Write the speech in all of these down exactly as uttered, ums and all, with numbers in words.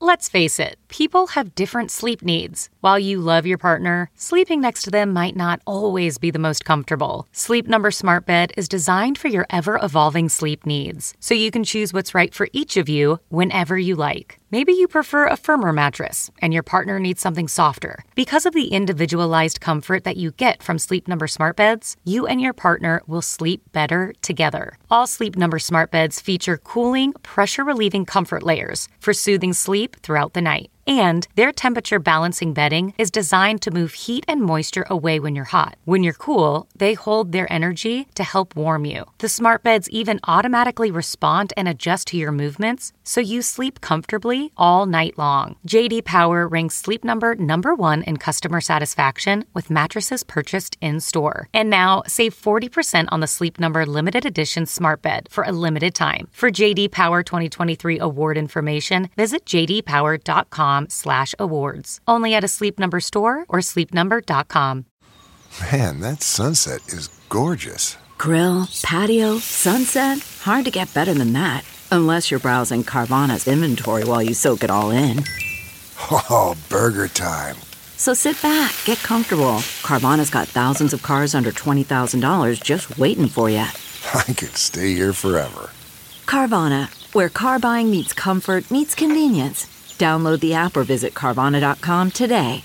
Let's face it, people have different sleep needs. While you love your partner, sleeping next to them might not always be the most comfortable. Sleep Number Smart Bed is designed for your ever-evolving sleep needs, so you can choose what's right for each of you whenever you like. Maybe you prefer a firmer mattress and your partner needs something softer. Because of the individualized comfort that you get from Sleep Number Smart Beds, you and your partner will sleep better together. All Sleep Number Smart Beds feature cooling, pressure-relieving comfort layers for soothing sleep throughout the night. And their temperature balancing bedding is designed to move heat and moisture away when you're hot. When you're cool, they hold their energy to help warm you. The smart beds even automatically respond and adjust to your movements, so you sleep comfortably all night long. J D Power ranks Sleep Number number one in customer satisfaction with mattresses purchased in-store. And now, save forty percent on the Sleep Number limited edition smart bed for a limited time. For J D Power twenty twenty-three award information, visit j d power dot com slash awards. Only at a Sleep Number store or sleep number dot com. Man, that sunset is gorgeous. Grill, patio, sunset. Hard to get better than that. Unless you're browsing Carvana's inventory while you soak it all in. Oh, burger time. So sit back, get comfortable. Carvana's got thousands of cars under twenty thousand dollars just waiting for you. I could stay here forever. Carvana, where car buying meets comfort meets convenience. Download the app or visit Carvana dot com today.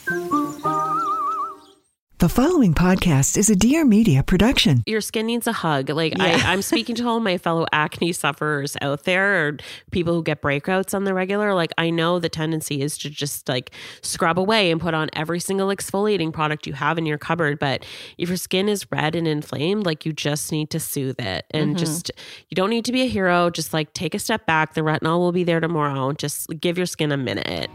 The following podcast is a Dear Media production. Your skin needs a hug. Like Yeah. I, I'm speaking to all my fellow acne sufferers out there, or people who get breakouts on the regular. Like I know the tendency is to just like scrub away and put on every single exfoliating product you have in your cupboard. But if your skin is red and inflamed, like you just need to soothe it. And mm-hmm. just, you don't need to be a hero. Just like take a step back. The retinol will be there tomorrow. Just give your skin a minute.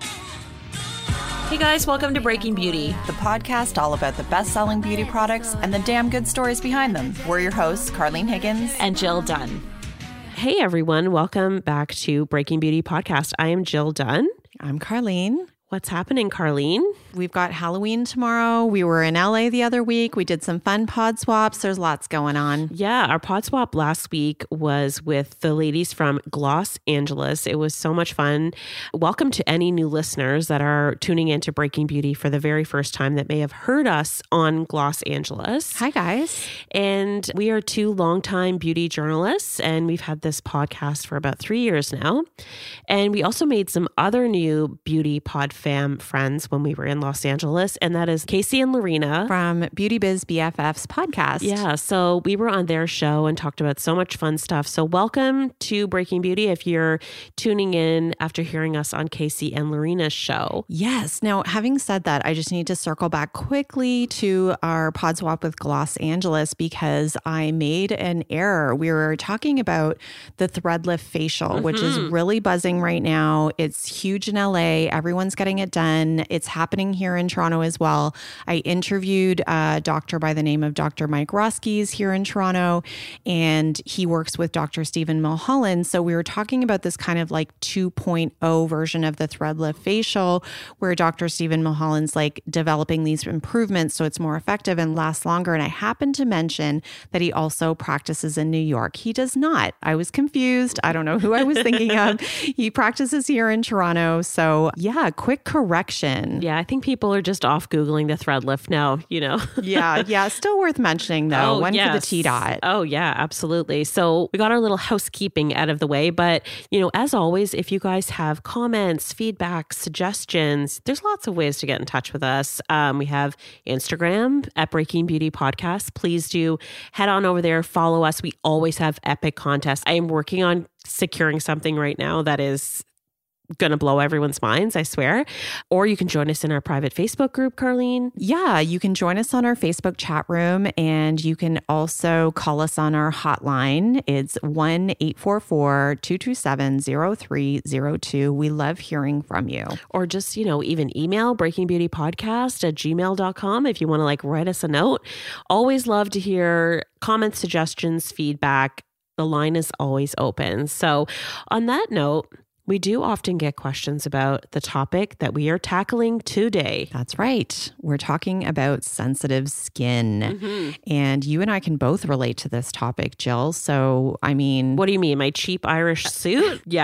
Hey guys, welcome to Breaking Beauty, the podcast all about the best-selling beauty products and the damn good stories behind them. We're your hosts, Carlene Higgins and Jill Dunn. Hey everyone, welcome back to Breaking Beauty Podcast. I am Jill Dunn. I'm Carlene. What's happening, Carlene? We've got Halloween tomorrow. We were in L A the other week. We did some fun pod swaps. There's lots going on. Yeah, our pod swap last week was with the ladies from Los Angeles. It was so much fun. Welcome to any new listeners that are tuning into Breaking Beauty for the very first time that may have heard us on Los Angeles. Hi, guys. And we are two longtime beauty journalists, and we've had this podcast for about three years now. And we also made some other new beauty pod fam friends when we were in Los Angeles, and that is Casey and Lorena from Beauty Biz B F Fs podcast. Yeah, so we were on their show and talked about so much fun stuff. So welcome to Breaking Beauty if you're tuning in after hearing us on Casey and Lorena's show. Yes. Now, having said that, I just need to circle back quickly to our pod swap with Los Angeles because I made an error. We were talking about the Threadlift facial, mm-hmm. which is really buzzing right now. It's huge in L A. Everyone's getting it done. It's happening here in Toronto as well. I interviewed a doctor by the name of Doctor Mike Roskies here in Toronto, and he works with Doctor Stephen Mulholland. So we were talking about this kind of like two point oh version of the Threadlift facial, where Doctor Stephen Mulholland's like developing these improvements so it's more effective and lasts longer. And I happened to mention that he also practices in New York. He does not. I was confused. I don't know who I was thinking of. He practices here in Toronto. So yeah, quick correction. Yeah, I think people are just off Googling the Threadlift now, you know? yeah, yeah. Still worth mentioning though. Oh, One yes. for the T-dot. Oh yeah, absolutely. So we got our little housekeeping out of the way, but you know, as always, if you guys have comments, feedback, suggestions, there's lots of ways to get in touch with us. Um, we have Instagram at Breaking Beauty Podcast. Please do head on over there, follow us. We always have epic contests. I am working on securing something right now that is going to blow everyone's minds, I swear. Or you can join us in our private Facebook group, Carlene. Yeah, you can join us on our Facebook chat room, and you can also call us on our hotline. It's one eight four four, two two seven, zero three zero two. We love hearing from you. Or just, you know, even email breakingbeautypodcast at gmail dot com if you want to like write us a note. Always love to hear comments, suggestions, feedback. The line is always open. So on that note, we do often get questions about the topic that we are tackling today. That's right. We're talking about sensitive skin. Mm-hmm. And you and I can both relate to this topic, Jill. So, I mean... What do you mean? My cheap Irish suit? Yeah.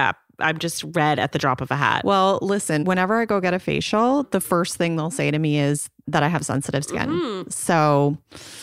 I'm just red at the drop of a hat. Well, listen, whenever I go get a facial, the first thing they'll say to me is that I have sensitive skin. Mm-hmm. So,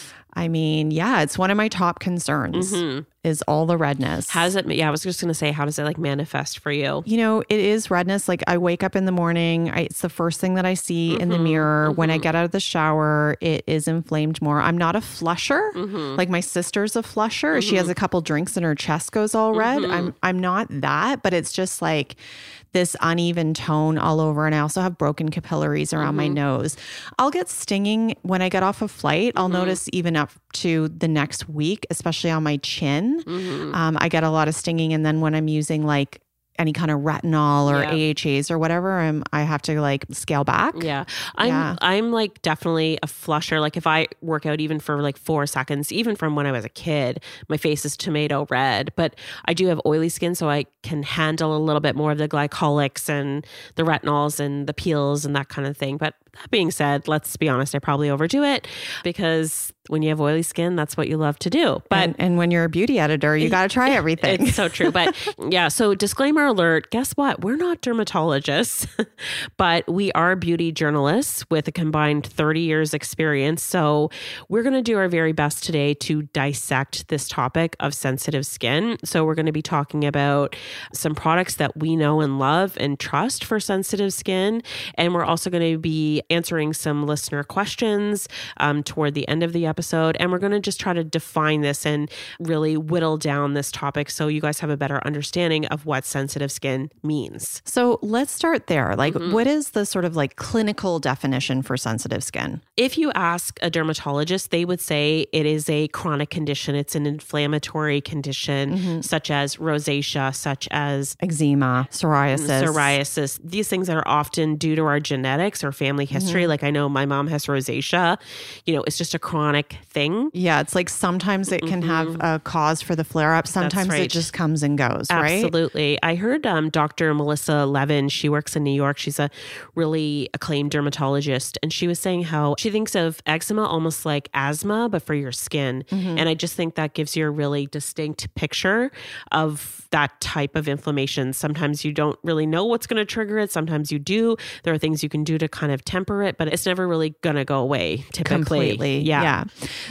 I mean, yeah, it's one of my top concerns mm-hmm. is all the redness. How does it, yeah, I was just going to say, how does it like manifest for you? You know, it is redness. Like I wake up in the morning, I, it's the first thing that I see mm-hmm. in the mirror. Mm-hmm. When I get out of the shower, it is inflamed more. I'm not a flusher. Mm-hmm. Like my sister's a flusher. Mm-hmm. She has a couple drinks and her chest goes all red. Mm-hmm. I'm, I'm not that, but it's just like this uneven tone all over. And I also have broken capillaries around mm-hmm. my nose. I'll get stinging when I get off a flight. I'll mm-hmm. notice even up to the next week, especially on my chin. Mm-hmm. Um, I get a lot of stinging. And then when I'm using like any kind of retinol or yeah. A H As or whatever, I'm, I have to like scale back. Yeah. I'm, yeah. I'm like definitely a flusher. Like if I work out even for like four seconds, even from when I was a kid, my face is tomato red, but I do have oily skin. So I can handle a little bit more of the glycolics and the retinols and the peels and that kind of thing. But that being said, let's be honest, I probably overdo it because when you have oily skin, that's what you love to do. But and, and when you're a beauty editor, you got to try everything. It's so true. But yeah, so disclaimer alert, guess what? We're not dermatologists, but we are beauty journalists with a combined thirty years experience. So we're going to do our very best today to dissect this topic of sensitive skin. So we're going to be talking about some products that we know and love and trust for sensitive skin. And we're also going to be answering some listener questions um, toward the end of the episode. And we're going to just try to define this and really whittle down this topic so you guys have a better understanding of what sensitive skin means. So let's start there. Like, mm-hmm. what is the sort of like clinical definition for sensitive skin? If you ask a dermatologist, they would say it is a chronic condition. It's an inflammatory condition, mm-hmm. such as rosacea, such as eczema, psoriasis. Psoriasis. These things that are often due to our genetics or family history. Mm-hmm. Like I know my mom has rosacea. You know, it's just a chronic thing. Yeah, it's like sometimes it can mm-hmm. have a cause for the flare-up. Sometimes right. it just comes and goes, right? Absolutely. I heard um, Doctor Melissa Levin, she works in New York. She's a really acclaimed dermatologist. And she was saying how she thinks of eczema almost like asthma, but for your skin. Mm-hmm. And I just think that gives you a really distinct picture of that type of inflammation. Sometimes you don't really know what's going to trigger it. Sometimes you do. There are things you can do to kind of temper it, but it's never really going to go away typically. Completely. Yeah. yeah.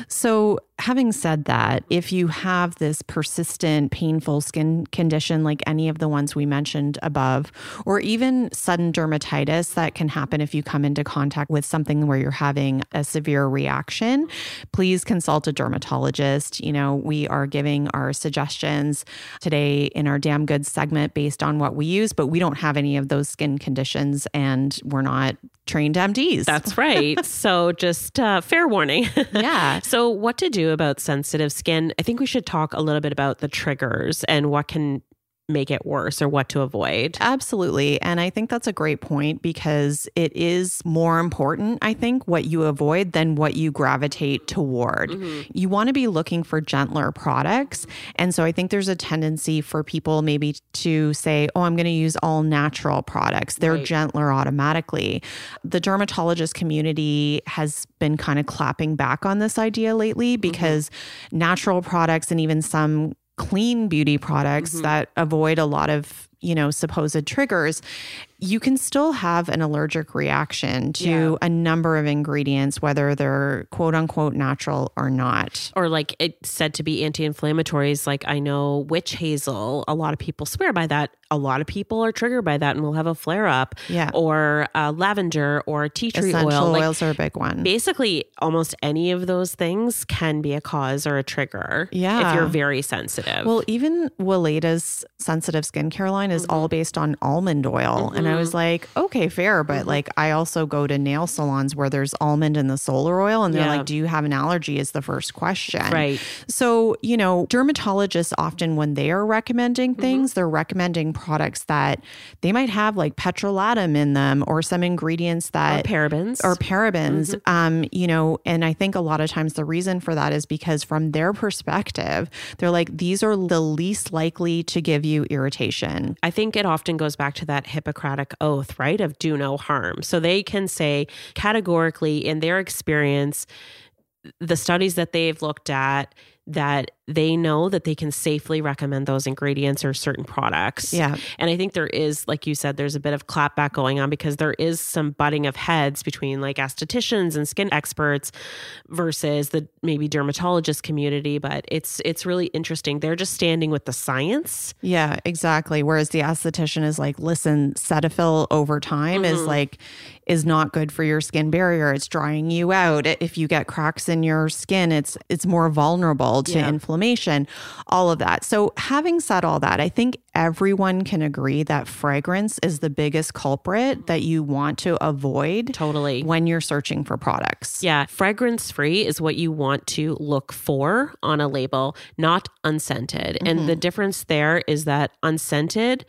So having said that, if you have this persistent, painful skin condition like any of the ones we mentioned above, or even sudden dermatitis that can happen if you come into contact with something where you're having a severe reaction, please consult a dermatologist. You know, we are giving our suggestions today in our Damn Good segment based on what we use, but we don't have any of those skin conditions and we're not trained M Ds. That's right. So just uh, fair warning. Yeah. So what to do about sensitive skin? I think we should talk a little bit about the triggers and what can make it worse or what to avoid. Absolutely. And I think that's a great point because it is more important, I think, what you avoid than what you gravitate toward. Mm-hmm. You want to be looking for gentler products. And so I think there's a tendency for people maybe to say, oh, I'm going to use all natural products. They're right. gentler automatically. The dermatologist community has been kind of clapping back on this idea lately because mm-hmm. natural products and even some clean beauty products mm-hmm. that avoid a lot of, you know, supposed triggers, you can still have an allergic reaction to yeah. a number of ingredients, whether they're quote unquote natural or not. Or like it's said to be anti-inflammatories. Like I know witch hazel, a lot of people swear by that. A lot of people are triggered by that and will have a flare up. Yeah. Or uh, lavender or tea tree Essential oil. oils like, are a big one. Basically, almost any of those things can be a cause or a trigger. Yeah. If you're very sensitive. Well, even Waleda's sensitive skincare line is mm-hmm. all based on almond oil. Mm-hmm. And I was like, okay, fair. But mm-hmm. like, I also go to nail salons where there's almond in the solar oil. And they're yeah. like, do you have an allergy is the first question. Right. So, you know, dermatologists often when they are recommending things, mm-hmm. they're recommending products that they might have like petrolatum in them or some ingredients that... Or parabens. Or parabens. Mm-hmm. Um, you know, and I think a lot of times the reason for that is because from their perspective, they're like, these are the least likely to give you irritation. I think it often goes back to that Hippocratic oath, right? Of do no harm. So they can say categorically in their experience, the studies that they've looked at, that they know that they can safely recommend those ingredients or certain products. Yeah. And I think there is, like you said, there's a bit of clapback going on because there is some butting of heads between like estheticians and skin experts versus the maybe dermatologist community. But it's it's really interesting. They're just standing with the science. Yeah, exactly. Whereas the esthetician is like, listen, Cetaphil over time mm-hmm. is like, is not good for your skin barrier. It's drying you out. If you get cracks in your skin, it's it's more vulnerable to yeah. inflammation, all of that. So having said all that, I think everyone can agree that fragrance is the biggest culprit that you want to avoid totally when you're searching for products. Yeah. Fragrance free is what you want to look for on a label, not unscented. Mm-hmm. And the difference there is that unscented,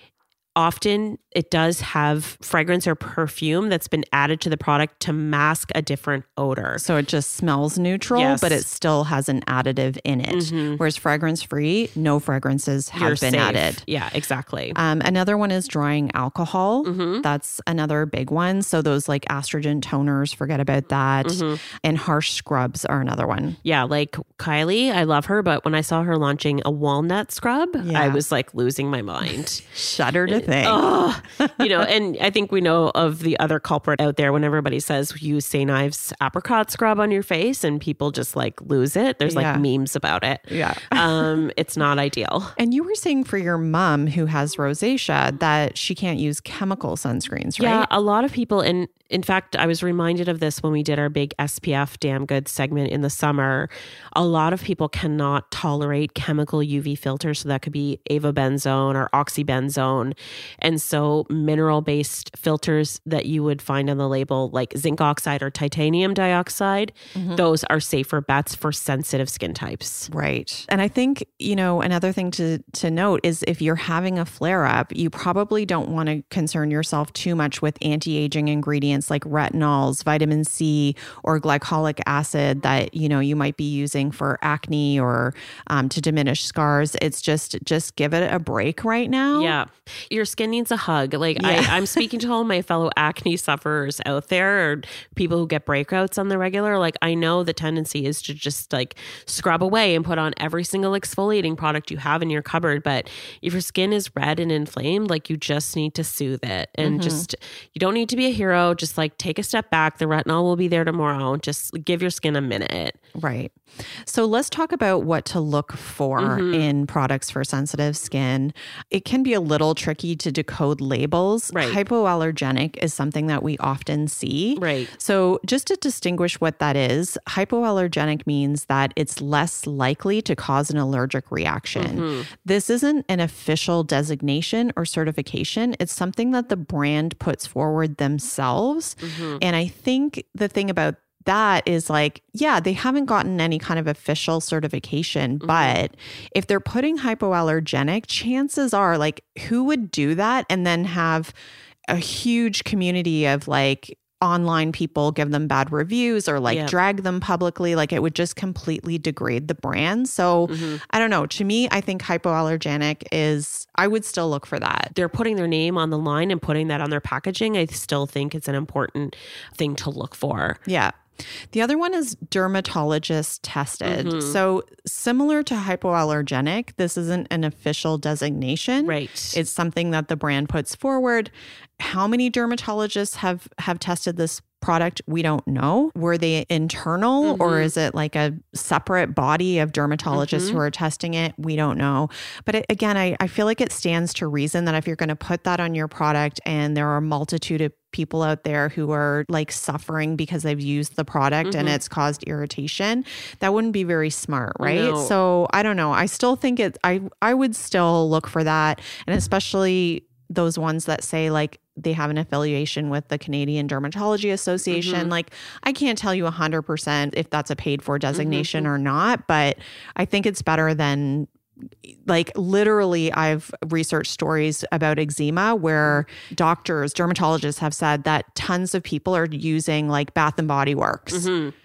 often it does have fragrance or perfume that's been added to the product to mask a different odor. So it just smells neutral, yes. but it still has an additive in it. Mm-hmm. Whereas fragrance free, no fragrances have You're been safe. added. Yeah, exactly. Um, another one is drying alcohol. Mm-hmm. That's another big one. So those like astringent toners, forget about that. Mm-hmm. And harsh scrubs are another one. Yeah, like Kylie, I love her, but when I saw her launching a walnut scrub, yeah. I was like losing my mind. Shudder to think. Oh, you know, and I think we know of the other culprit out there when everybody says use Saint Ives apricot scrub on your face and people just like lose it. There's yeah. like memes about it. Yeah. um, it's not ideal. And you were saying for your mom who has rosacea that she can't use chemical sunscreens, right? Yeah, a lot of people, and in fact, I was reminded of this when we did our big S P F Damn Good segment in the summer. A lot of people cannot tolerate chemical U V filters. So that could be avobenzone or oxybenzone. And so mineral-based filters that you would find on the label, like zinc oxide or titanium dioxide, mm-hmm. those are safer bets for sensitive skin types. Right. And I think, you know, another thing to, to note is if you're having a flare-up, you probably don't want to concern yourself too much with anti-aging ingredients like retinols, vitamin C, or glycolic acid that, you know, you might be using for acne or um, to diminish scars. It's just, just give it a break right now. Yeah. Your skin needs a hug. Like Yeah. I, I'm speaking to all my fellow acne sufferers out there or people who get breakouts on the regular. Like I know the tendency is to just like scrub away and put on every single exfoliating product you have in your cupboard. But if your skin is red and inflamed, like you just need to soothe it and mm-hmm. just, you don't need to be a hero. Just like take a step back. The retinol will be there tomorrow. Just give your skin a minute. Right. So let's talk about what to look for mm-hmm. in products for sensitive skin. It can be a little tricky to decode labels. Right. Hypoallergenic is something that we often see. Right. So just to distinguish what that is, hypoallergenic means that it's less likely to cause an allergic reaction. Mm-hmm. This isn't an official designation or certification. It's something that the brand puts forward themselves. Mm-hmm. And I think the thing about that is like, yeah, they haven't gotten any kind of official certification, mm-hmm. but if they're putting hypoallergenic, chances are like, who would do that and then have a huge community of like online people give them bad reviews or like yep. drag them publicly? Like it would just completely degrade the brand. So mm-hmm. I don't know. To me, I think hypoallergenic is, I would still look for that. They're putting their name on the line and putting that on their packaging. I still think it's an important thing to look for. Yeah. The other one is dermatologist tested. Mm-hmm. So similar to hypoallergenic, this isn't an official designation. Right. It's something that the brand puts forward. How many dermatologists have, have tested this product? We don't know. Were they internal mm-hmm. or is it like a separate body of dermatologists mm-hmm. who are testing it? We don't know. But it, again, I, I feel like it stands to reason that if you're going to put that on your product and there are a multitude of people out there who are like suffering because they've used the product mm-hmm. and it's caused irritation, that wouldn't be very smart, right? No. So I don't know. I still think it, I, I would still look for that. And especially those ones that say like they have an affiliation with the Canadian Dermatology Association. Mm-hmm. Like I can't tell you a hundred percent if that's a paid for designation mm-hmm. or not, but I think it's better than like literally I've researched stories about eczema where doctors, dermatologists have said that tons of people are using like Bath and Body Works. Mm-hmm.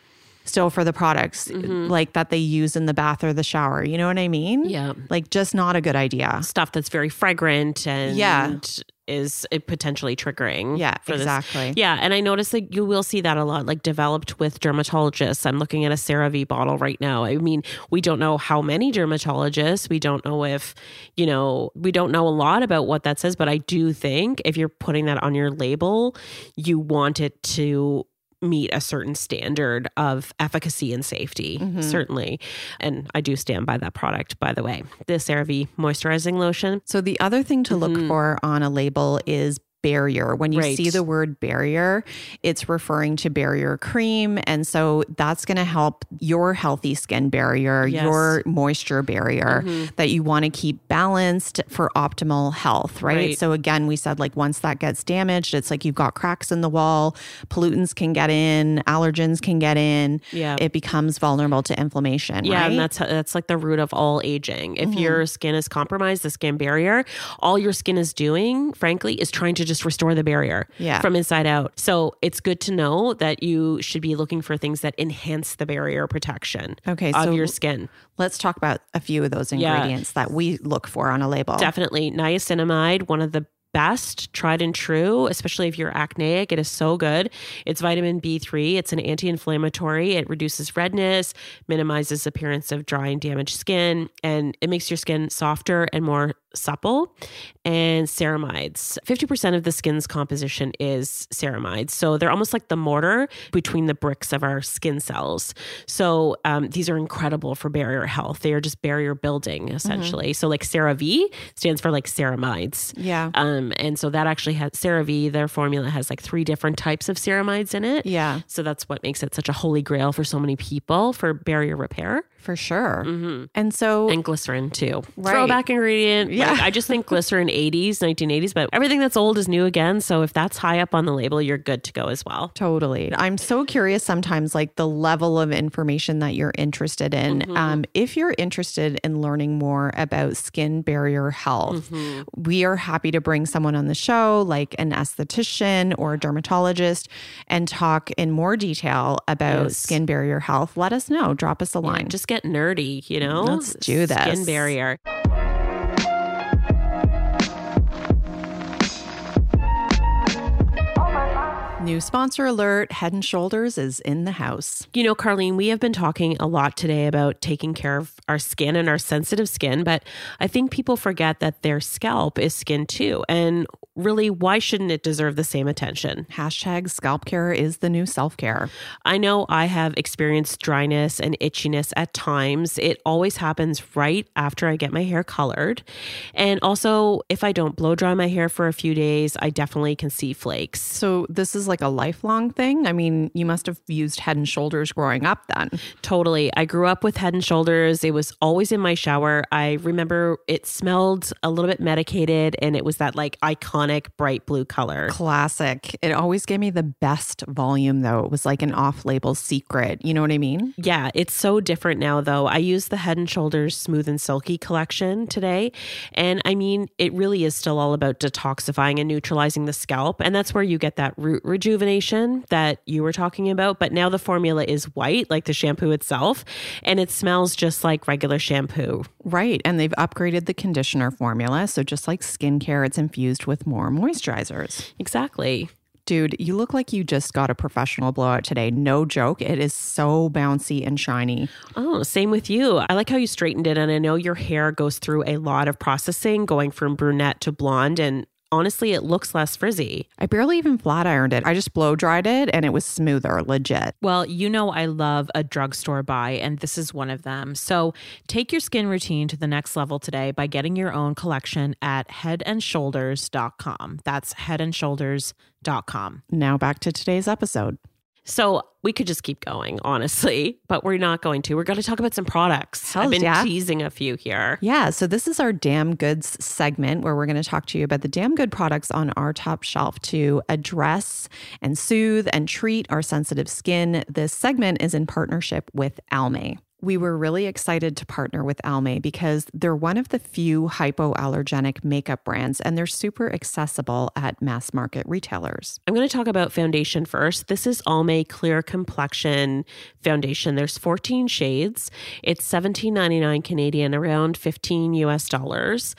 still for the products mm-hmm. like that they use in the bath or the shower. You know what I mean? Yeah. Like just not a good idea. Stuff that's very fragrant and yeah. is potentially triggering. Yeah, for exactly. This. Yeah. And I noticed that you will see that a lot, like developed with dermatologists. I'm looking at a CeraVe bottle right now. I mean, we don't know how many dermatologists. We don't know if, you know, we don't know a lot about what that says, but I do think if you're putting that on your label, you want it to meet a certain standard of efficacy and safety, mm-hmm. certainly. And I do stand by that product, by the way. The CeraVe moisturizing lotion. So the other thing to look mm-hmm. for on a label is barrier. When you right. see the word barrier, it's referring to barrier cream. And so that's going to help your healthy skin barrier, yes. your moisture barrier mm-hmm. that you want to keep balanced for optimal health, right? right? So again, we said like once that gets damaged, it's like you've got cracks in the wall, pollutants can get in, allergens can get in. Yeah. It becomes vulnerable to inflammation, yeah, right? and that's that's like the root of all aging. If mm-hmm. your skin is compromised, the skin barrier, all your skin is doing, frankly, is trying to just restore the barrier yeah. from inside out. So it's good to know that you should be looking for things that enhance the barrier protection okay, of so your skin. Let's talk about a few of those ingredients yeah. that we look for on a label. Definitely. Niacinamide, one of the best, tried and true, especially if you're acneic. It is so good. It's vitamin B three. It's an anti-inflammatory. It reduces redness, minimizes appearance of dry and damaged skin, and it makes your skin softer and more supple. And ceramides. fifty percent of the skin's composition is ceramides. So they're almost like the mortar between the bricks of our skin cells. So um, these are incredible for barrier health. They are just barrier building, essentially. Mm-hmm. So like CeraVe stands for like ceramides. Yeah. Um, and so that actually has CeraVe, their formula has like three different types of ceramides in it. Yeah. So that's what makes it such a holy grail for so many people for barrier repair. For sure. Mm-hmm. And so... And glycerin too. Right. Throwback ingredient. Yeah. Like, I just think glycerin eighties, nineteen eighties, but everything that's old is new again. So if that's high up on the label, you're good to go as well. Totally. I'm so curious sometimes, like the level of information that you're interested in. Mm-hmm. Um, if you're interested in learning more about skin barrier health, mm-hmm. we are happy to bring someone on the show, like an esthetician or a dermatologist, and talk in more detail about yes. skin barrier health. Let us know. Drop us a line. Yeah, just get nerdy, you know? Let's do this. Skin barrier. New sponsor alert, Head and Shoulders is in the house. You know, Carlene, we have been talking a lot today about taking care of our skin and our sensitive skin, but I think people forget that their scalp is skin too. And really, why shouldn't it deserve the same attention? Hashtag scalp care is the new self-care. I know I have experienced dryness and itchiness at times. It always happens right after I get my hair colored. And also, if I don't blow dry my hair for a few days, I definitely can see flakes. So this is like a lifelong thing? I mean, you must have used Head and Shoulders growing up then. Totally. I grew up with Head and Shoulders. It was always in my shower. I remember it smelled a little bit medicated and it was that like iconic bright blue color. Classic. It always gave me the best volume though. It was like an off-label secret. You know what I mean? Yeah. It's so different now though. I use the Head and Shoulders Smooth and Silky collection today. And I mean, it really is still all about detoxifying and neutralizing the scalp. And that's where you get that root rejuvenation that you were talking about. But now the formula is white, like the shampoo itself, and it smells just like regular shampoo. Right. And they've upgraded the conditioner formula. So just like skincare, it's infused with more moisturizers. Exactly. Dude, you look like you just got a professional blowout today. No joke. It is so bouncy and shiny. Oh, same with you. I like how you straightened it. And I know your hair goes through a lot of processing, going from brunette to blonde, and honestly, it looks less frizzy. I barely even flat ironed it. I just blow dried it and it was smoother, legit. Well, you know I love a drugstore buy, and this is one of them. So take your skin routine to the next level today by getting your own collection at head and shoulders dot com. That's head and shoulders dot com. Now back to today's episode. So we could just keep going, honestly, but we're not going to. We're going to talk about some products. Hells I've been yeah. teasing a few here. Yeah. So this is our Damn Goods segment where we're going to talk to you about the damn good products on our top shelf to address and soothe and treat our sensitive skin. This segment is in partnership with Almay. we were really excited to partner with Almay because they're one of the few hypoallergenic makeup brands, and they're super accessible at mass market retailers. I'm going to talk about foundation first. This is Almay Clear Complexion Foundation. There's fourteen shades. It's seventeen ninety-nine Canadian, around fifteen U S dollars.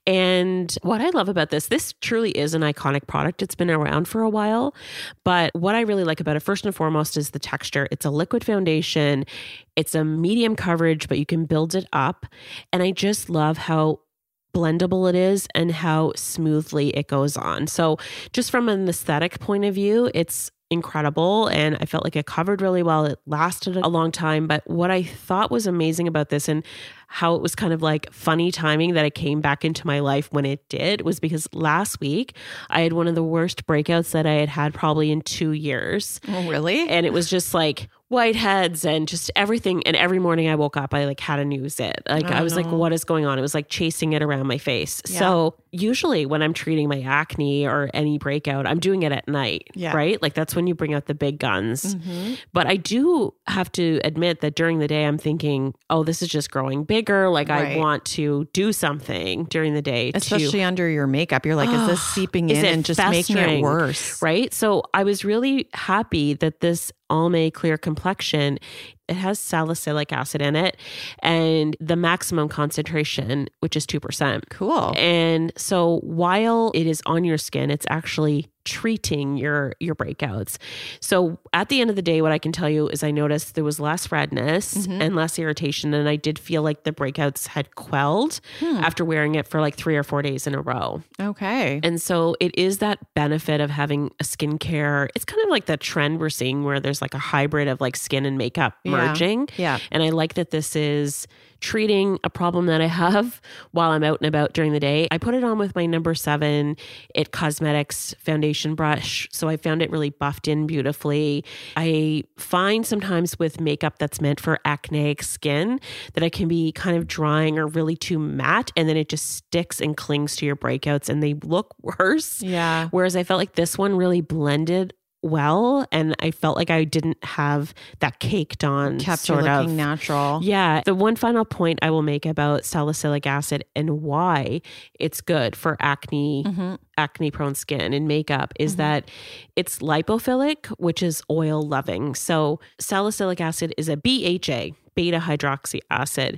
And what I love about this, this truly is an iconic product. It's been around for a while, but what I really like about it, first and foremost, is the texture. It's a liquid foundation. It's a medium coverage, but you can build it up. And I just love how blendable it is and how smoothly it goes on. So just from an aesthetic point of view, it's incredible. And I felt like it covered really well. It lasted a long time. But what I thought was amazing about this, and how it was kind of like funny timing that it came back into my life when it did, was because last week I had one of the worst breakouts that I had had probably in two years. Oh, really? And it was just like whiteheads and just everything. And every morning I woke up, I like had a new zit. Like Oh, I was no. like, what is going on? It was like chasing it around my face. Yeah. So usually when I'm treating my acne or any breakout, I'm doing it at night, Yeah. right? Like that's when you bring out the big guns. Mhm. But I do have to admit that during the day, I'm thinking, oh, this is just growing bigger. Like Right. I want to do something during the day. Especially to, under your makeup. You're like, is this seeping Is in it and just making it festering? worse? Right? So I was really happy that this Almay Clear Complexion, it has salicylic acid in it and the maximum concentration, which is two percent. Cool. And so while it is on your skin, it's actually treating your your breakouts. So at the end of the day, what I can tell you is I noticed there was less redness Mm-hmm. and less irritation. And I did feel like the breakouts had quelled Hmm. after wearing it for like three or four days in a row. Okay. And so it is that benefit of having a skincare. It's kind of like that trend we're seeing where there's like a hybrid of like skin and makeup Yeah. merging. Yeah. And I like that this is treating a problem that I have while I'm out and about during the day. I put it on with my number seven It Cosmetics foundation brush. So I found it really buffed in beautifully. I find sometimes with makeup that's meant for acneic skin that it can be kind of drying or really too matte, and then it just sticks and clings to your breakouts and they look worse. Yeah. Whereas I felt like this one really blended well, and I felt like I didn't have that caked on Kept you sort looking of natural. Yeah. The one final point I will make about salicylic acid and why it's good for acne, Mm-hmm. acne prone skin and makeup is that it's lipophilic, which is oil loving. So salicylic acid is a B H A, beta hydroxy acid.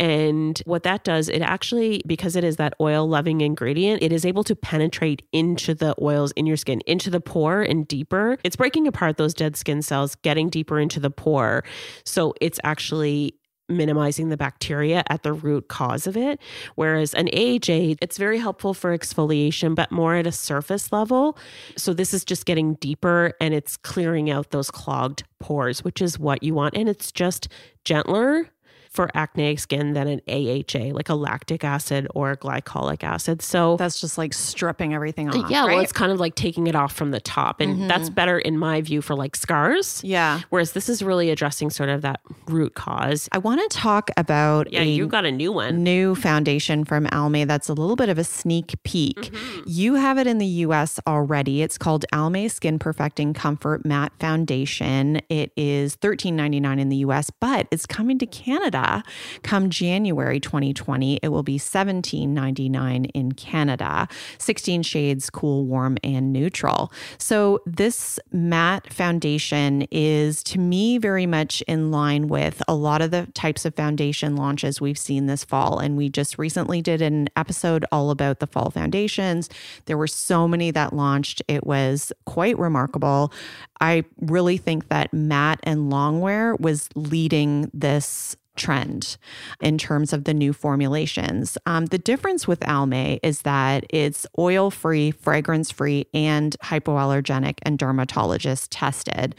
And what that does, it actually, because it is that oil loving ingredient, it is able to penetrate into the oils in your skin, into the pore and deeper. It's breaking apart those dead skin cells, getting deeper into the pore. So it's actually minimizing the bacteria at the root cause of it. Whereas an A H A, it's very helpful for exfoliation, but more at a surface level. So this is just getting deeper and it's clearing out those clogged pores, which is what you want. And it's just gentler for acneic skin than an A H A, like a lactic acid or a glycolic acid. So That's just like stripping everything off. yeah, well, right? it's kind of like taking it off from the top. And that's better in my view for like scars. Yeah. Whereas this is really addressing sort of that root cause. I want to talk about Yeah, a you got a new one. new foundation from Almay that's a little bit of a sneak peek. You have it in the U S already. It's called Almay Skin Perfecting Comfort Matte Foundation. It is thirteen ninety-nine in the U S, but it's coming to Canada come January twenty twenty. It will be seventeen ninety-nine in Canada. sixteen shades, cool, warm, and neutral. So this matte foundation is, to me, very much in line with a lot of the types of foundation launches we've seen this fall. And we just recently did an episode all about the fall foundations. There were so many that launched. It was quite remarkable. I really think that matte and longwear was leading this trend in terms of the new formulations. Um, the difference with Almay is that it's oil-free, fragrance-free, and hypoallergenic and dermatologist tested.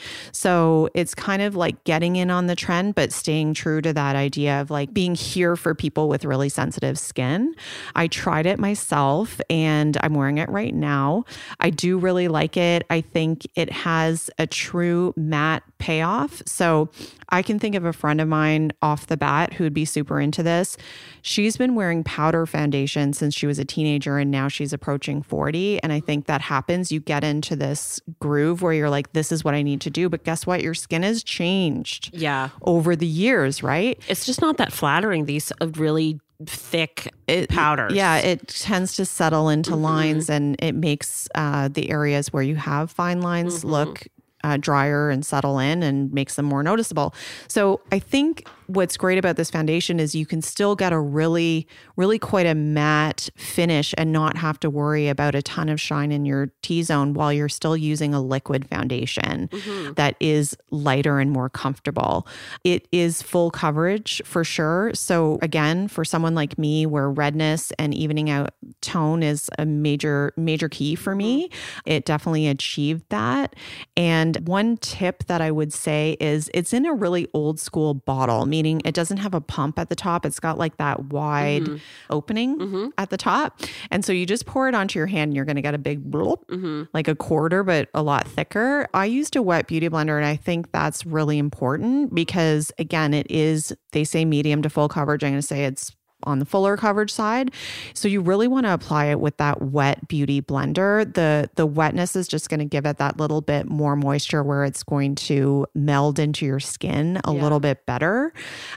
So it's kind of like getting in on the trend, but staying true to that idea of like being here for people with really sensitive skin. I tried it myself and I'm wearing it right now. I do really like it. I think it has a true matte payoff. So I can think of a friend of mine off the bat who would be super into this. She's been wearing powder foundation since she was a teenager, and now she's approaching forty. And I think that happens. You get into this groove where you're like, this is what I need to do. But guess what? Your skin has changed yeah. over the years, right? It's just not that flattering, these really thick it, powders. Yeah, it tends to settle into mm-hmm. lines, and it makes uh, the areas where you have fine lines mm-hmm. look uh, drier and settle in and makes them more noticeable. So I think what's great about this foundation is you can still get a really, really quite a matte finish and not have to worry about a ton of shine in your T-zone while you're still using a liquid foundation mm-hmm. that is lighter and more comfortable. It is full coverage for sure. So again, for someone like me where redness and evening out tone is a major, major key for me, it definitely achieved that. And one tip that I would say is it's in a really old school bottle, meaning it doesn't have a pump at the top. It's got like that wide mm-hmm. opening mm-hmm. at the top. And so you just pour it onto your hand and you're going to get a big bloop, mm-hmm. like a quarter, but a lot thicker. I used a wet beauty blender, and I think that's really important because again, it is, they say medium to full coverage. I'm going to say it's on the fuller coverage side. So you really want to apply it with that wet beauty blender. The the wetness is just going to give it that little bit more moisture where it's going to meld into your skin a yeah. little bit better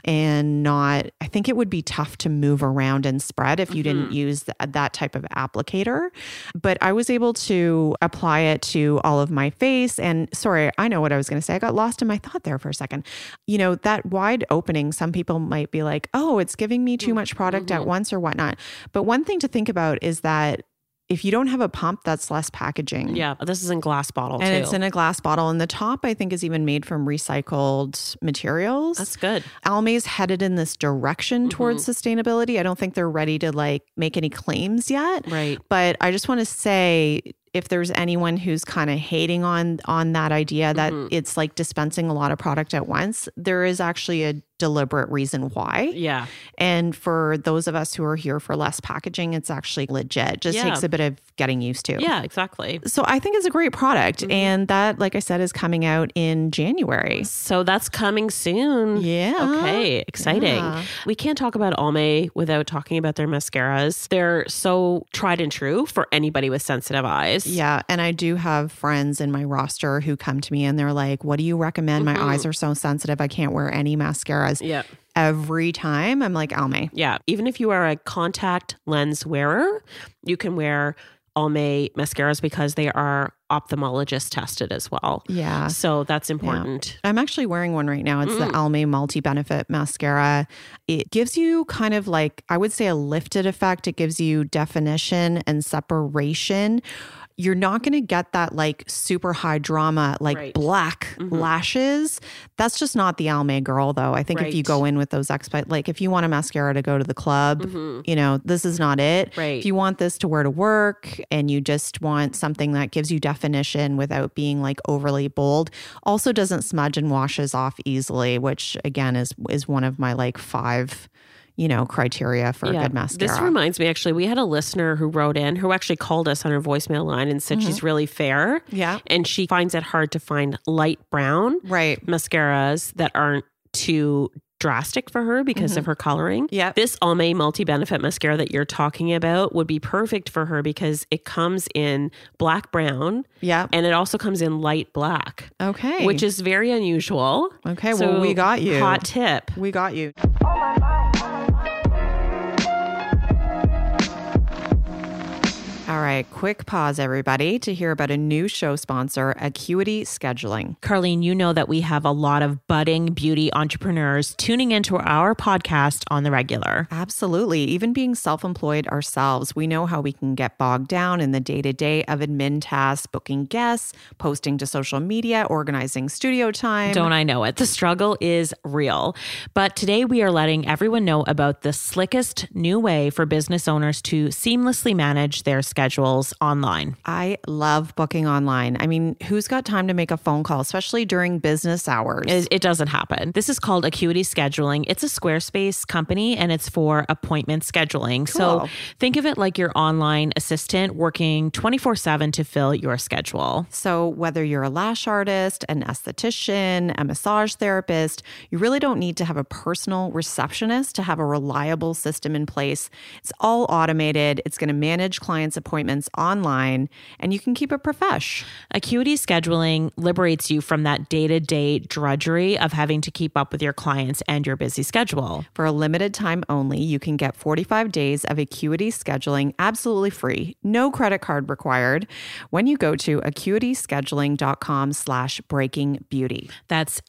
and not, I think it would be tough to move around and spread if you mm-hmm. didn't use th- that type of applicator. But I was able to apply it to all of my face. And sorry, I know what I was going to say. I got lost in my thought there for a second. You know, that wide opening, some people might be like, oh, it's giving me too much product mm-hmm. at once or whatnot. But one thing to think about is that if you don't have a pump, that's less packaging. Yeah, this is in glass bottle and too. And it's in a glass bottle. And the top, I think, is even made from recycled materials. That's good. Almay's headed in this direction mm-hmm. towards sustainability. I don't think they're ready to like make any claims yet. Right. But I just want to say, if there's anyone who's kind of hating on on that idea that mm-hmm. it's like dispensing a lot of product at once, there is actually a deliberate reason why. Yeah. And for those of us who are here for less packaging, it's actually legit. Just yeah. takes a bit of getting used to. Yeah, exactly. So I think it's a great product. Mm-hmm. And that, like I said, is coming out in January. So that's coming soon. Yeah. Okay. Exciting. Yeah. We can't talk about Almay without talking about their mascaras. They're so tried and true for anybody with sensitive eyes. Yeah. And I do have friends in my roster who come to me and they're like, what do you recommend? Mm-hmm. My eyes are so sensitive. I can't wear any mascaras. Yeah. Every time I'm like, Almay. Yeah. Even if you are a contact lens wearer, you can wear Almay mascaras because they are ophthalmologist tested as well. Yeah. So that's important. Yeah. I'm actually wearing one right now. It's mm. the Almay Multi-Benefit Mascara. It gives you kind of like, I would say a lifted effect. It gives you definition and separation. You're not going to get that like super high drama, like right. black mm-hmm. lashes. That's just not the Almay girl though. I think right. if you go in with those expi- like if you want a mascara to go to the club, mm-hmm. you know, this is not it. Right. If you want this to wear to work and you just want something that gives you definition without being like overly bold, also doesn't smudge and washes off easily, which again is, is one of my like five you know, criteria for yeah. a good mascara. This reminds me, actually, we had a listener who wrote in, who actually called us on her voicemail line and said mm-hmm. she's really fair. Yeah. And she finds it hard to find light brown right. mascaras that aren't too drastic for her because mm-hmm. of her coloring. Yeah. This Almay Multi-Benefit Mascara that you're talking about would be perfect for her because it comes in black brown. Yeah. And it also comes in light black. Okay. Which is very unusual. Okay. So well, we got you. Hot tip. We got you. All right, quick pause, everybody, to hear about a new show sponsor, Acuity Scheduling. Carlene, you know that we have a lot of budding beauty entrepreneurs tuning into our podcast on the regular. Absolutely. Even being self-employed ourselves, we know how we can get bogged down in the day-to-day of admin tasks, booking guests, posting to social media, organizing studio time. Don't I know it? The struggle is real. But today we are letting everyone know about the slickest new way for business owners to seamlessly manage their schedule schedules online. I love booking online. I mean, who's got time to make a phone call, especially during business hours? It, it doesn't happen. This is called Acuity Scheduling. It's a Squarespace company and it's for appointment scheduling. Cool. So think of it like your online assistant working twenty-four seven to fill your schedule. So whether you're a lash artist, an esthetician, a massage therapist, you really don't need to have a personal receptionist to have a reliable system in place. It's all automated. It's going to manage clients' appointments online, and you can keep it profesh. Acuity Scheduling liberates you from that day-to-day drudgery of having to keep up with your clients and your busy schedule. For a limited time only, you can get forty-five days of Acuity Scheduling absolutely free. No credit card required when you go to acuityscheduling.com slash breaking beauty. That's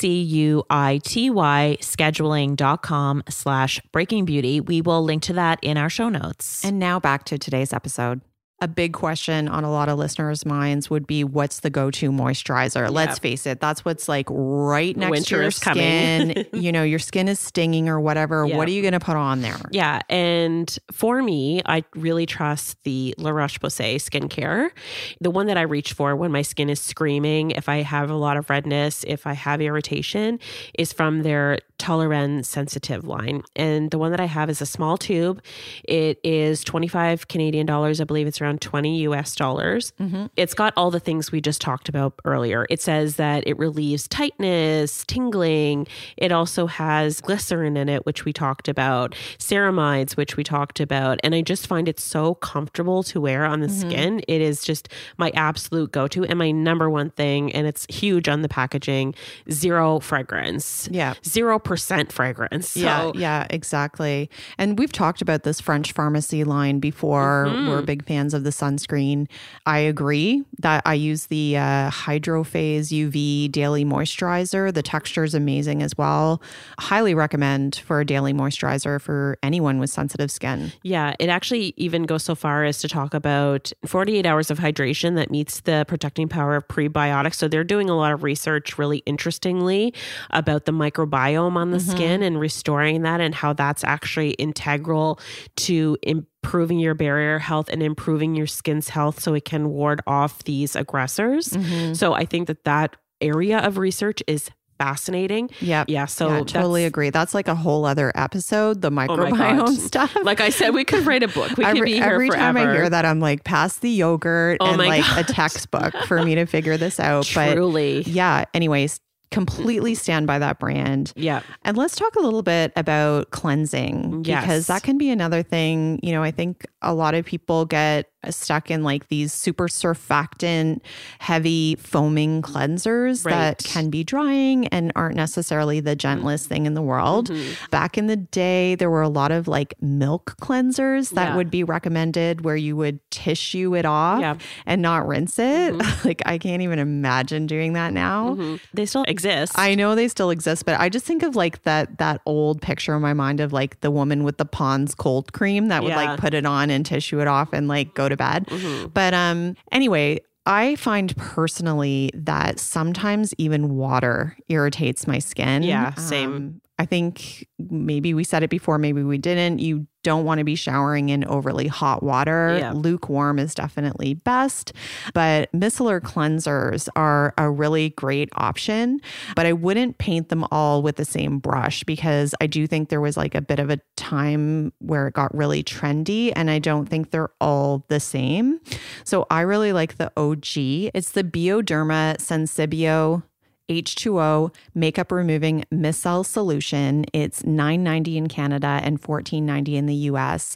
A-C-U-I-T-Y scheduling.com slash breaking beauty. We will link to that in our show notes. And now back to today's episode. A big question on a lot of listeners' minds would be, what's the go-to moisturizer? Yep. Let's face it, that's what's like right next Winter to your is skin. coming. You know, your skin is stinging or whatever. Yep. What are you going to put on there? Yeah. And for me, I really trust the La Roche-Posay skincare. The one that I reach for when my skin is screaming, if I have a lot of redness, if I have irritation, is from their Toleren Sensitive line. And the one that I have is a small tube. It is twenty-five Canadian dollars. I believe it's around twenty U S dollars. Mm-hmm. It's got all the things we just talked about earlier. It says that it relieves tightness, tingling. It also has glycerin in it, which we talked about, ceramides, which we talked about. And I just find it so comfortable to wear on the mm-hmm. skin. It is just my absolute go-to and my number one thing. And it's huge on the packaging. Zero fragrance. Yeah. Zero percent fragrance. So. Yeah, yeah, exactly. And we've talked about this French Pharmacy line before. Mm-hmm. We're big fans of the sunscreen. I agree that I use the uh, Hydrophase U V Daily Moisturizer. The texture is amazing as well. Highly recommend for a daily moisturizer for anyone with sensitive skin. Yeah, it actually even goes so far as to talk about forty-eight hours of hydration that meets the protecting power of prebiotics. So they're doing a lot of research, really interestingly, about the microbiome on the mm-hmm. skin and restoring that and how that's actually integral to improving your barrier health and improving your skin's health so it can ward off these aggressors. Mm-hmm. So I think that that area of research is fascinating. Yeah. Yeah. So yeah, totally agree. That's like a whole other episode, the microbiome oh stuff. Like I said, we could write a book. We every, could be here Every forever. time I hear that, I'm like, pass the yogurt oh and like God. a textbook for me to figure this out. Truly. But yeah, anyways, completely stand by that brand. Yeah. And let's talk a little bit about cleansing yes. because that can be another thing. You know, I think a lot of people get stuck in like these super surfactant heavy foaming cleansers right. that can be drying and aren't necessarily the gentlest thing in the world. Mm-hmm. Back in the day, there were a lot of like milk cleansers that yeah. would be recommended where you would tissue it off yeah. and not rinse it. Mm-hmm. Like I can't even imagine doing that now. Mm-hmm. They still exist. I know they still exist, but I just think of like that that old picture in my mind of like the woman with the Pond's cold cream that would yeah. like put it on and tissue it off and like go to bed. Mm-hmm. But um anyway, I find personally that sometimes even water irritates my skin. Yeah, same. Um, I think maybe we said it before, maybe we didn't. You don't want to be showering in overly hot water. Yeah. Lukewarm is definitely best, but micellar cleansers are a really great option, but I wouldn't paint them all with the same brush because I do think there was like a bit of a time where it got really trendy and I don't think they're all the same. So I really like the O G. It's the Bioderma Sensibio H two O makeup removing micelle solution. It's nine ninety in Canada and fourteen ninety in the U S.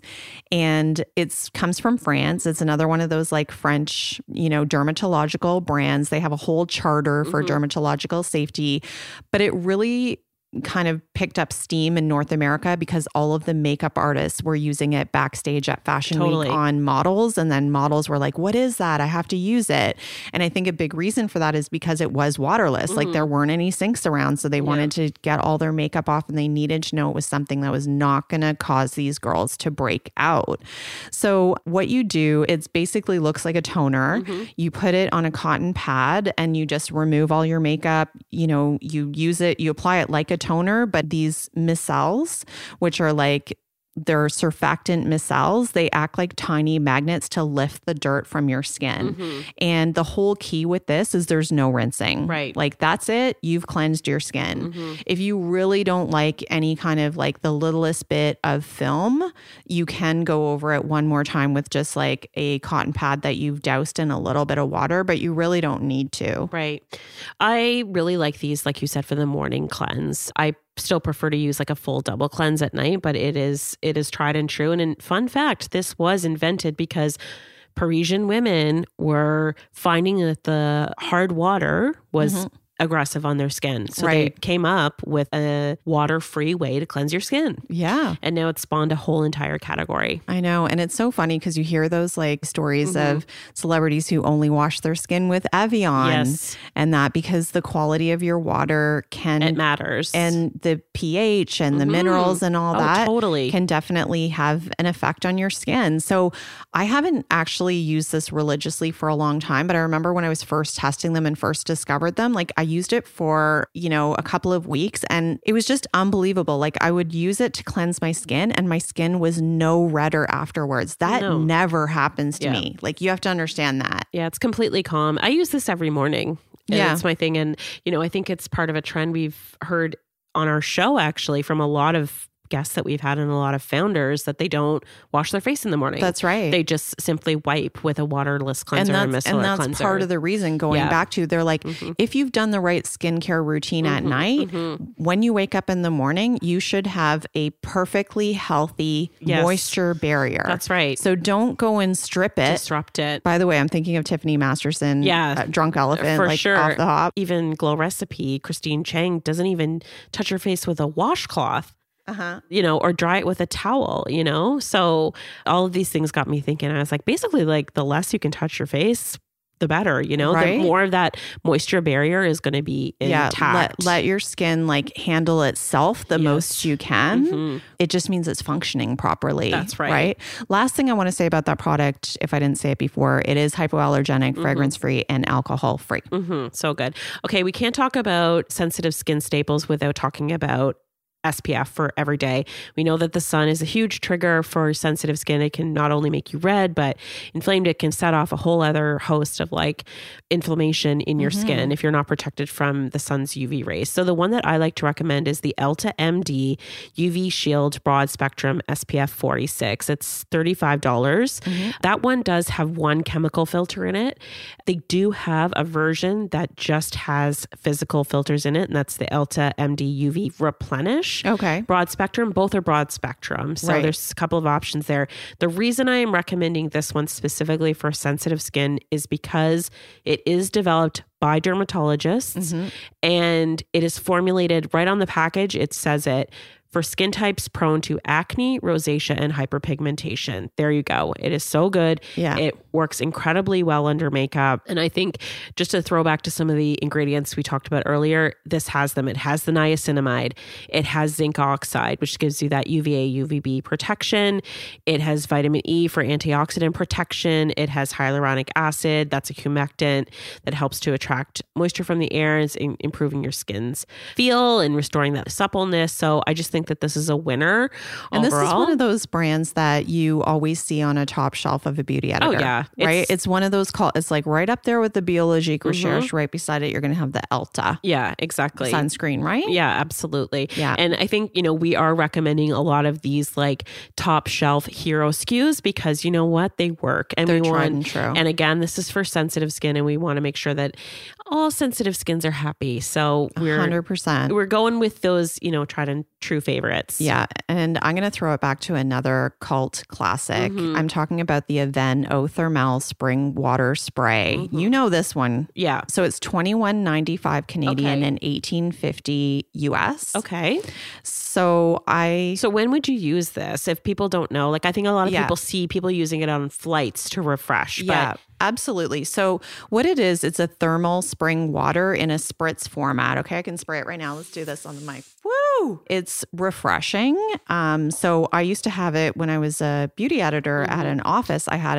And it's comes from France. It's another one of those like French, you know, dermatological brands. They have a whole charter for mm-hmm. dermatological safety, but it really kind of picked up steam in North America because all of the makeup artists were using it backstage at Fashion Totally. Week on models. And then models were like, what is that? I have to use it. And I think a big reason for that is because it was waterless. Mm-hmm. Like there weren't any sinks around. So they yeah. wanted to get all their makeup off and they needed to know it was something that was not going to cause these girls to break out. So what you do, it basically looks like a toner. Mm-hmm. You put it on a cotton pad and you just remove all your makeup. You know, you use it, you apply it like a toner, but these micelles, which are like they're surfactant micelles. They act like tiny magnets to lift the dirt from your skin. Mm-hmm. And the whole key with this is there's no rinsing. Right. Like that's it. You've cleansed your skin. Mm-hmm. If you really don't like any kind of like the littlest bit of film, you can go over it one more time with just like a cotton pad that you've doused in a little bit of water, but you really don't need to. Right. I really like these, like you said, for the morning cleanse. I still prefer to use like a full double cleanse at night, but it is it is tried and true. And in, fun fact, this was invented because Parisian women were finding that the hard water was mm-hmm. aggressive on their skin. So right. they came up with a water-free way to cleanse your skin. Yeah. And now it's spawned a whole entire category. I know. And it's so funny because you hear those like stories mm-hmm. of celebrities who only wash their skin with Evian. Yes. And that because the quality of your water can... It matters. And the pH and the mm-hmm. minerals and all oh, that totally. can definitely have an effect on your skin. So I haven't actually used this religiously for a long time, but I remember when I was first testing them and first discovered them, like I used it for, you know, a couple of weeks and it was just unbelievable. Like I would use it to cleanse my skin and my skin was no redder afterwards. That no. never happens to yeah. me. Like you have to understand that. Yeah, it's completely calm. I use this every morning. And yeah. That's my thing. And, you know, I think it's part of a trend we've heard on our show, actually, from a lot of guests that we've had and a lot of founders that they don't wash their face in the morning. That's right. They just simply wipe with a waterless cleanser and or that's, micellar and that's cleanser. part of the reason going yeah. back to, they're like, mm-hmm. if you've done the right skincare routine mm-hmm. at night, mm-hmm. when you wake up in the morning, you should have a perfectly healthy yes. moisture barrier. That's right. So don't go and strip it. Disrupt it. By the way, I'm thinking of Tiffany Masterson, yeah. uh, Drunk Elephant, For like sure. off the hop. Even Glow Recipe, Christine Chang doesn't even touch her face with a washcloth. Uh-huh. You know, or dry it with a towel, you know? So all of these things got me thinking. I was like, basically, like the less you can touch your face, the better, you know, right? The more of that moisture barrier is going to be intact. Yeah, let, let your skin like handle itself the yes. most you can. Mm-hmm. It just means it's functioning properly. That's right. Right. Last thing I want to say about that product, if I didn't say it before, it is hypoallergenic, mm-hmm. fragrance free, and alcohol free. Mm-hmm. So good. Okay, we can't talk about sensitive skin staples without talking about S P F for every day. We know that the sun is a huge trigger for sensitive skin. It can not only make you red, but inflamed. It can set off a whole other host of like inflammation in your mm-hmm. skin if you're not protected from the sun's U V rays. So the one that I like to recommend is the Elta M D U V Shield Broad Spectrum S P F forty-six. It's thirty-five dollars. Mm-hmm. That one does have one chemical filter in it. They do have a version that just has physical filters in it, and that's the Elta M D U V Replenish. Okay. Broad spectrum. Both are broad spectrum. So right. there's a couple of options there. The reason I am recommending this one specifically for sensitive skin is because it is developed by dermatologists mm-hmm. and it is formulated right on the package. It says it for skin types prone to acne, rosacea, and hyperpigmentation. There you go. It is so good. Yeah. It works incredibly well under makeup. And I think just to throw back to some of the ingredients we talked about earlier, this has them. It has the niacinamide. It has zinc oxide, which gives you that U V A, U V B protection. It has vitamin E for antioxidant protection. It has hyaluronic acid. That's a humectant that helps to attract moisture from the air and in improving your skin's feel and restoring that suppleness. So I just think that this is a winner and overall. This is one of those brands that you always see on a top shelf of a beauty editor. Oh yeah. Right? It's, it's one of those called, it's like right up there with the Biologique Recherche. Mm-hmm. Right beside it, you're going to have the Elta. Yeah, exactly. Sunscreen, right? Yeah, absolutely. Yeah. And I think, you know, we are recommending a lot of these like top shelf hero S K Us because you know what? They work. And They're we tried want, and true. And again, this is for sensitive skin and we want to make sure that all sensitive skins are happy. So we're one hundred percent. We're going with those, you know, tried and true favorites. Yeah. And I'm going to throw it back to another cult classic. Mm-hmm. I'm talking about the Avène Eau Thermale Spring Water Spray. Mm-hmm. You know this one. Yeah. So it's twenty-one ninety-five Canadian okay. and eighteen fifty U S. Okay. So I... So when would you use this? If people don't know, like I think a lot of yeah. people see people using it on flights to refresh. Yeah. But absolutely. So what it is, it's a thermal spring water in a spritz format. Okay, I can spray it right now. Let's do this on the mic. Woo! It's refreshing. Um, so I used to have it when I was a beauty editor mm-hmm. at an office. I had it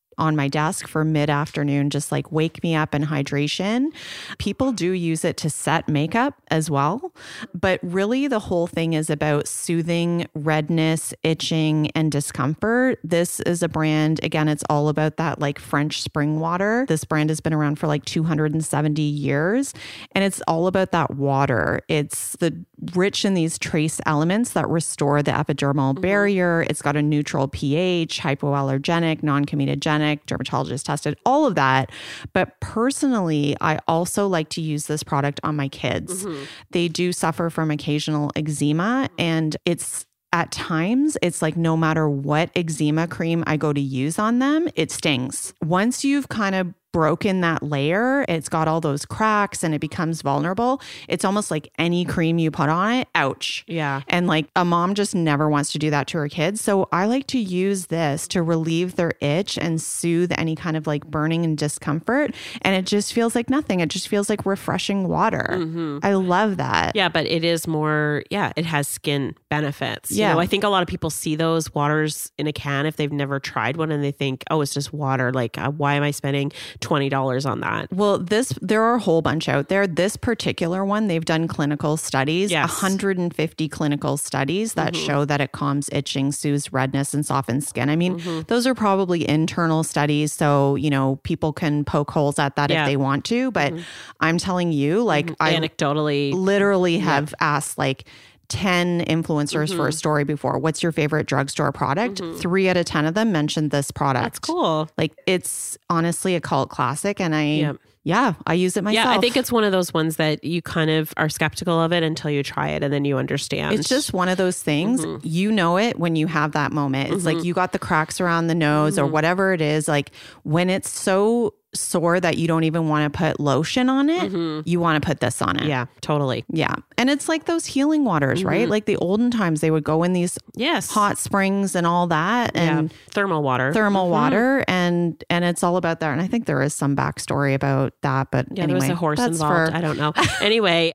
on my desk for mid-afternoon, just like wake me up and hydration. People do use it to set makeup as well. But really the whole thing is about soothing redness, itching, and discomfort. This is a brand, again, it's all about that like French spring water. This brand has been around for like two hundred seventy years. And it's all about that water. It's the rich in these trace elements that restore the epidermal mm-hmm. barrier. It's got a neutral pH, hypoallergenic, non-comedogenic, dermatologist tested, all of that. But personally, I also like to use this product on my kids. Mm-hmm. They do suffer from occasional eczema, and it's at times, it's like no matter what eczema cream I go to use on them, it stings. Once you've kind of broken that layer, it's got all those cracks and it becomes vulnerable. It's almost like any cream you put on it, ouch. Yeah. And like a mom just never wants to do that to her kids. So I like to use this to relieve their itch and soothe any kind of like burning and discomfort. And it just feels like nothing. It just feels like refreshing water. Mm-hmm. I love that. Yeah, but it is more, yeah, it has skin benefits. Yeah. You know, I think a lot of people see those waters in a can if they've never tried one and they think, oh, it's just water. Like, uh, why am I spending twenty dollars on that? Well, this, there are a whole bunch out there. This particular one, they've done clinical studies, yes. one hundred fifty clinical studies that mm-hmm. show that it calms itching, soothes redness, and softens skin. I mean, mm-hmm. those are probably internal studies. So, you know, people can poke holes at that yeah. if they want to. But mm-hmm. I'm telling you, like, mm-hmm. I anecdotally literally have yeah. asked like ten influencers mm-hmm. for a story before. What's your favorite drugstore product? Mm-hmm. Three out of ten of them mentioned this product. That's cool. Like, it's honestly a cult classic. And I, yeah, yeah I use it myself. Yeah, I think it's one of those ones that you kind of are skeptical of it until you try it and then you understand. It's just one of those things. Mm-hmm. You know it when you have that moment. It's mm-hmm. like you got the cracks around the nose mm-hmm. or whatever it is. Like when it's so sore that you don't even want to put lotion on it, mm-hmm. you want to put this on it. Yeah, totally. Yeah. And it's like those healing waters, mm-hmm. right? Like the olden times, they would go in these yes. hot springs and all that. And yeah. thermal water. Thermal mm-hmm. water. And and it's all about that. And I think there is some backstory about that. But yeah, anyway, there was a horse that's involved. For... I don't know. Anyway.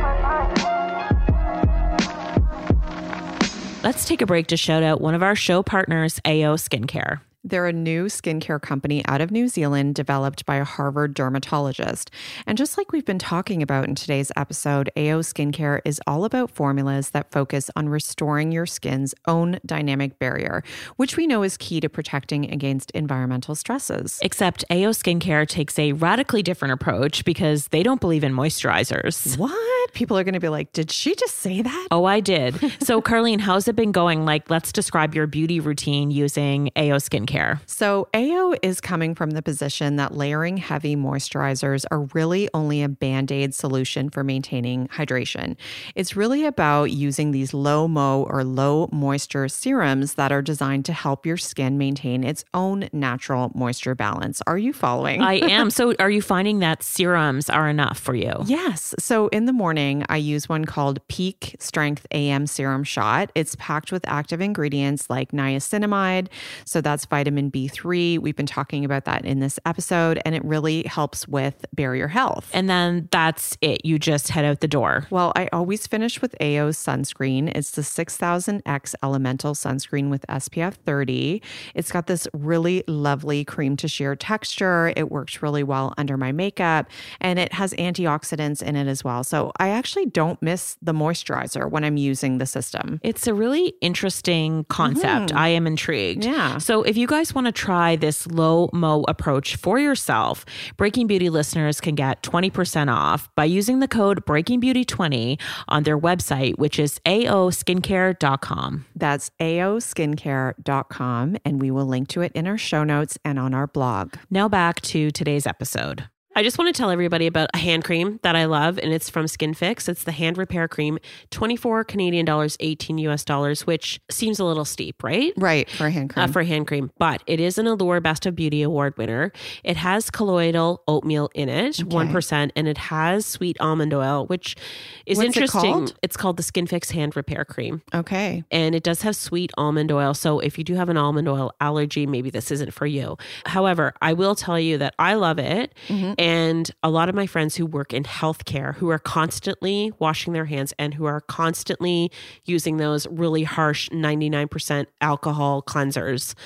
Let's take a break to shout out one of our show partners, A O Skincare. They're a new skincare company out of New Zealand developed by a Harvard dermatologist. And just like we've been talking about in today's episode, A O Skincare is all about formulas that focus on restoring your skin's own dynamic barrier, which we know is key to protecting against environmental stresses. Except A O Skincare takes a radically different approach because they don't believe in moisturizers. What? People are going to be like, did she just say that? Oh, I did. So, Carlene, how's it been going? Like, let's describe your beauty routine using A O Skincare. So A O is coming from the position that layering heavy moisturizers are really only a Band-Aid solution for maintaining hydration. It's really about using these low mo or low moisture serums that are designed to help your skin maintain its own natural moisture balance. Are you following? I am. So are you finding that serums are enough for you? Yes. So in the morning, I use one called Peak Strength A M Serum Shot. It's packed with active ingredients like niacinamide. So that's vitamin Vitamin B three. We've been talking about that in this episode, and it really helps with barrier health. And then that's it. You just head out the door. Well, I always finish with A O's sunscreen. It's the six thousand X Elemental Sunscreen with S P F thirty. It's got this really lovely cream to sheer texture. It works really well under my makeup, and it has antioxidants in it as well. So I actually don't miss the moisturizer when I'm using the system. It's a really interesting concept. Mm-hmm. I am intrigued. Yeah. So if you guys want to try this low mo approach for yourself, Breaking Beauty listeners can get twenty percent off by using the code Breaking Beauty twenty on their website, which is A O skincare dot com. That's A O skincare dot com, and we will link to it in our show notes and on our blog. Now back to today's episode. I just want to tell everybody about a hand cream that I love, and it's from Skin Fix. It's the hand repair cream, twenty-four Canadian dollars, eighteen U S dollars, which seems a little steep, right? Right, for a hand cream. Uh, for a hand cream, but it is an Allure Best of Beauty Award winner. It has colloidal oatmeal in it, okay. one percent, and it has sweet almond oil, which is What's interesting. It called? It's called the Skin Fix Hand Repair Cream. Okay. And it does have sweet almond oil. So if you do have an almond oil allergy, maybe this isn't for you. However, I will tell you that I love it. Mm-hmm. And a lot of my friends who work in healthcare, who are constantly washing their hands and who are constantly using those really harsh ninety-nine percent alcohol cleansers,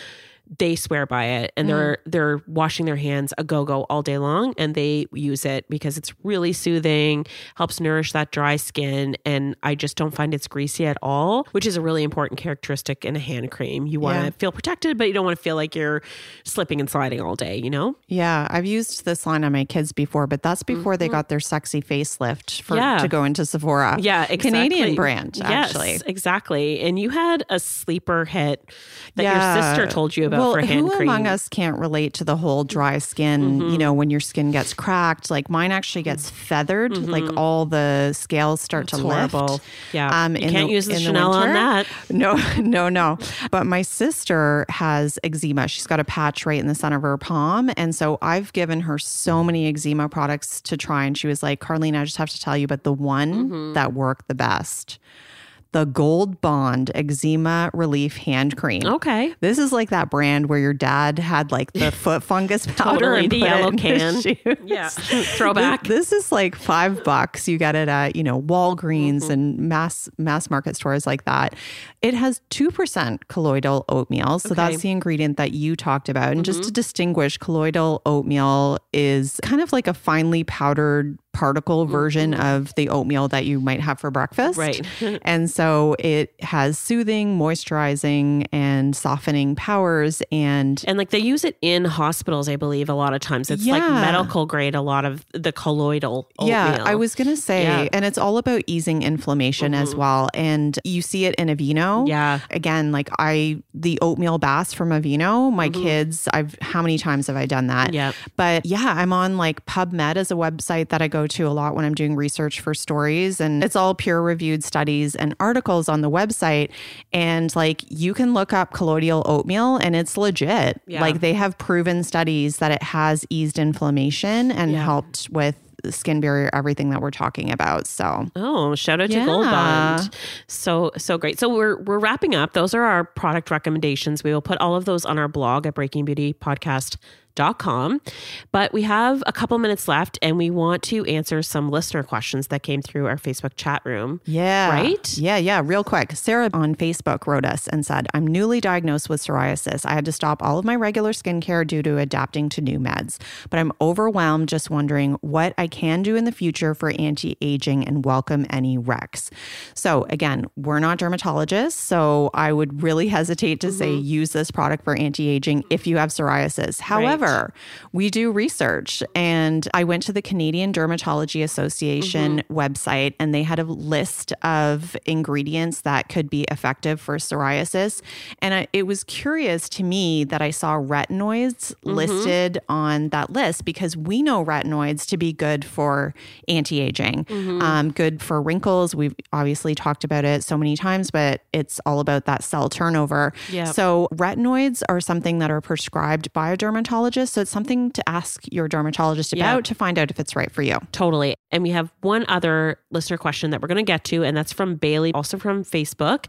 they swear by it, and they're mm. they're washing their hands a go-go all day long, and they use it because it's really soothing, helps nourish that dry skin, and I just don't find it's greasy at all, which is a really important characteristic in a hand cream. You want to yeah. feel protected, but you don't want to feel like you're slipping and sliding all day, you know? Yeah, I've used this line on my kids before, but that's before mm-hmm. they got their sexy facelift for yeah. to go into Sephora. Yeah, exactly. Canadian brand, actually. Yes, exactly. And you had a sleeper hit that yeah. your sister told you about well, for hand who cream. Among us can't relate to the whole dry skin, mm-hmm. you know, when your skin gets cracked. Like mine actually gets feathered, mm-hmm. like all the scales start That's to horrible. lift. Yeah, um, you can't the, use the in Chanel the on that. No, no, no. But my sister has eczema. She's got a patch right in the center of her palm. And so I've given her so many eczema products to try. And she was like, Carlene, I just have to tell you, but the one mm-hmm. that worked the best, the Gold Bond Eczema Relief Hand Cream. Okay. This is like that brand where your dad had like the foot fungus powder totally, and the put yellow it in can. his shoes. Yeah. Throwback. This, this is like five bucks. You get it at, you know, Walgreens mm-hmm. and mass mass market stores like that. It has two percent colloidal oatmeal. So okay. that's the ingredient that you talked about. And mm-hmm. just to distinguish, colloidal oatmeal is kind of like a finely powdered particle version mm-hmm. of the oatmeal that you might have for breakfast. Right. And so it has soothing, moisturizing, and softening powers. And and like they use it in hospitals, I believe, a lot of times. It's yeah. like medical grade, a lot of the colloidal oatmeal. Yeah, I was going to say, yeah. and it's all about easing inflammation mm-hmm. as well. And you see it in Aveeno. Yeah. Again, like I, the oatmeal baths from Aveeno, my mm-hmm. kids, I've, how many times have I done that? Yeah. But yeah, I'm on like PubMed as a website that I go to a lot when I'm doing research for stories, and it's all peer reviewed studies and articles on the website. And like you can look up colloidal oatmeal and it's legit. Yeah. Like they have proven studies that it has eased inflammation and yeah. helped with skin barrier, everything that we're talking about. So, oh, shout out yeah. to Gold Bond. So, so great. So we're, we're wrapping up. Those are our product recommendations. We will put all of those on our blog at breaking beauty podcast dot com. But we have a couple minutes left and we want to answer some listener questions that came through our Facebook chat room. Yeah. Right? Yeah, yeah. Real quick. Sarah on Facebook wrote us and said, I'm newly diagnosed with psoriasis. I had to stop all of my regular skincare due to adapting to new meds, but I'm overwhelmed just wondering what I can do in the future for anti-aging and welcome any recs. So again, we're not dermatologists, so I would really hesitate to mm-hmm. say use this product for anti-aging if you have psoriasis. However, right. we do research, and I went to the Canadian Dermatology Association mm-hmm. website, and they had a list of ingredients that could be effective for psoriasis. And I, it was curious to me that I saw retinoids mm-hmm. listed on that list, because we know retinoids to be good for anti-aging, mm-hmm. um, good for wrinkles. We've obviously talked about it so many times, but it's all about that cell turnover. Yep. So retinoids are something that are prescribed by a dermatologist. So it's something to ask your dermatologist about yep. to find out if it's right for you. Totally. And we have one other listener question that we're going to get to, and that's from Bailey, also from Facebook.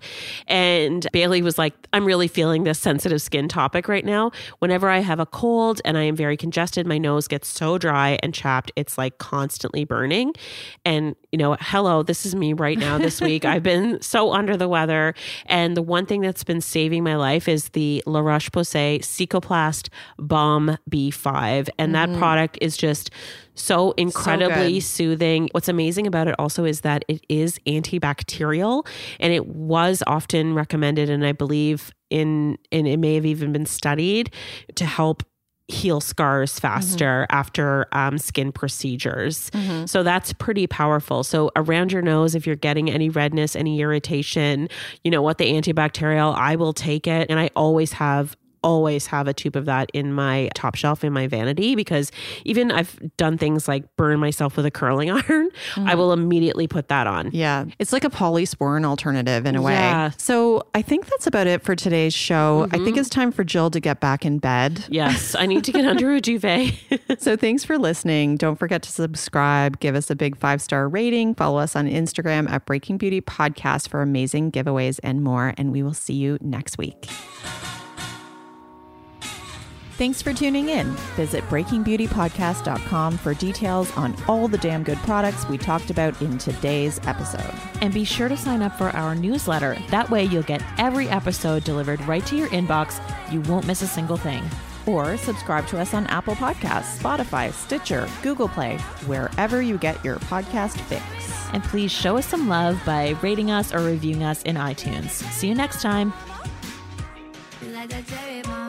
And Bailey was like, I'm really feeling this sensitive skin topic right now. Whenever I have a cold and I am very congested, my nose gets so dry and chapped, it's like constantly burning. And, you know, hello, this is me right now this week. I've been so under the weather. And the one thing that's been saving my life is the La Roche-Posay Cicaplast Balm B five. And mm-hmm. that product is just so incredibly so soothing. What's amazing about it also is that it is antibacterial, and it was often recommended, and I believe in, and it may have even been studied to help heal scars faster mm-hmm. after um, skin procedures. Mm-hmm. So that's pretty powerful. So around your nose, if you're getting any redness, any irritation, you know what, the antibacterial, I will take it. And I always have always have a tube of that in my top shelf in my vanity, because even I've done things like burn myself with a curling iron. Mm-hmm. I will immediately put that on. Yeah. It's like a polysporin alternative in a way. Yeah. So I think that's about it for today's show. Mm-hmm. I think it's time for Jill to get back in bed. Yes. I need to get under a duvet. So thanks for listening. Don't forget to subscribe, give us a big five-star rating, follow us on Instagram at Breaking Beauty Podcast for amazing giveaways and more. And we will see you next week. Thanks for tuning in. Visit breaking beauty podcast dot com for details on all the damn good products we talked about in today's episode. And be sure to sign up for our newsletter. That way you'll get every episode delivered right to your inbox. You won't miss a single thing. Or subscribe to us on Apple Podcasts, Spotify, Stitcher, Google Play, wherever you get your podcast fix. And please show us some love by rating us or reviewing us in iTunes. See you next time. Like a cherry bomb.